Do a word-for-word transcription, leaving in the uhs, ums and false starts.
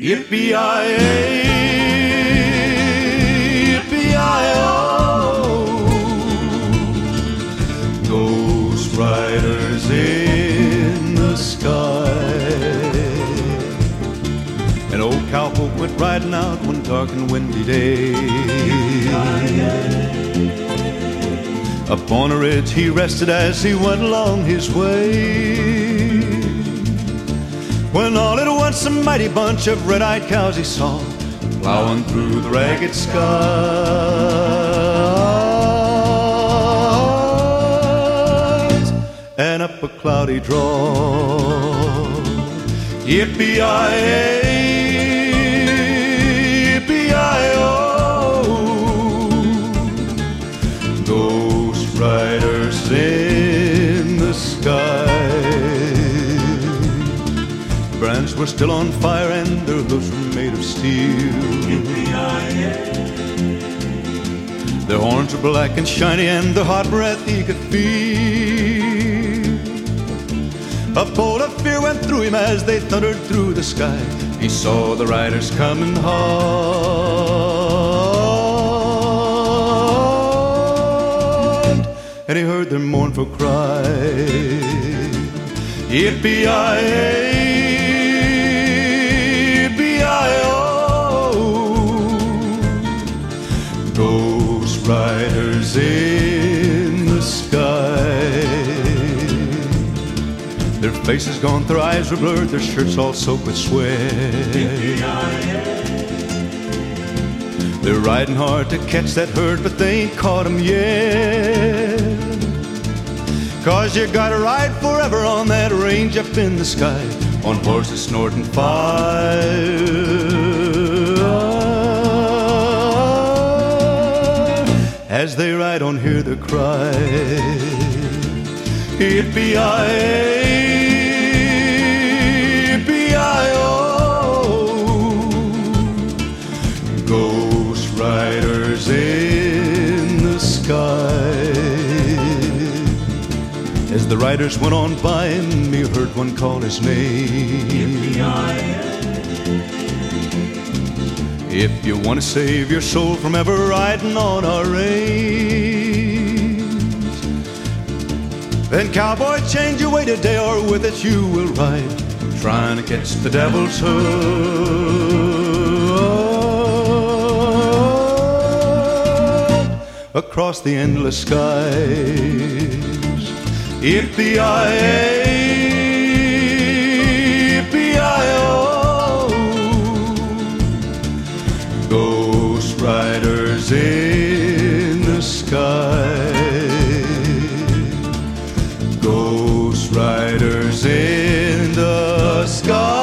Yippee-yi-yi, yippee-yi-yo. Ghost riders in the sky. An old cowpoke went riding out one dark and windy day. Upon a ridge he rested as he went along his way, when all at once a mighty bunch of red-eyed cows he saw plowing through the ragged skies and up a cloudy draw. Yippee-yi-yi, yippee-yi-yo. Ghost riders in the sky. Brands were still on fire and their hoofs were made of steel. Their horns were black and shiny and the hot breath he could feel. A bolt of fear went through him as they thundered through the sky. He saw the riders coming hard, and he heard their mournful cry. Yippee-yi-yi, ghost riders in the sky. Their faces gaunt, their eyes were blurred, their shirts all soaked with sweat. They're riding hard to catch that herd, but they ain't caught 'em yet. 'Cause you gotta ride forever on that range up in the sky, on horses snorting fire. As they ride on, hear the cry. Yippee-yi-yi, yippee-yi-yo. Ghost riders in the sky. As the riders went on by him, he heard one call his name. Yippee-yi-yi. If you want to save your soul from ever riding on our range, then cowboy, change your way today, or with it you will ride, trying to catch the devil's hood across the endless skies. Yippee-yi-yi, yippee-yi-yo. Ghost riders in the sky. Ghost riders in the sky.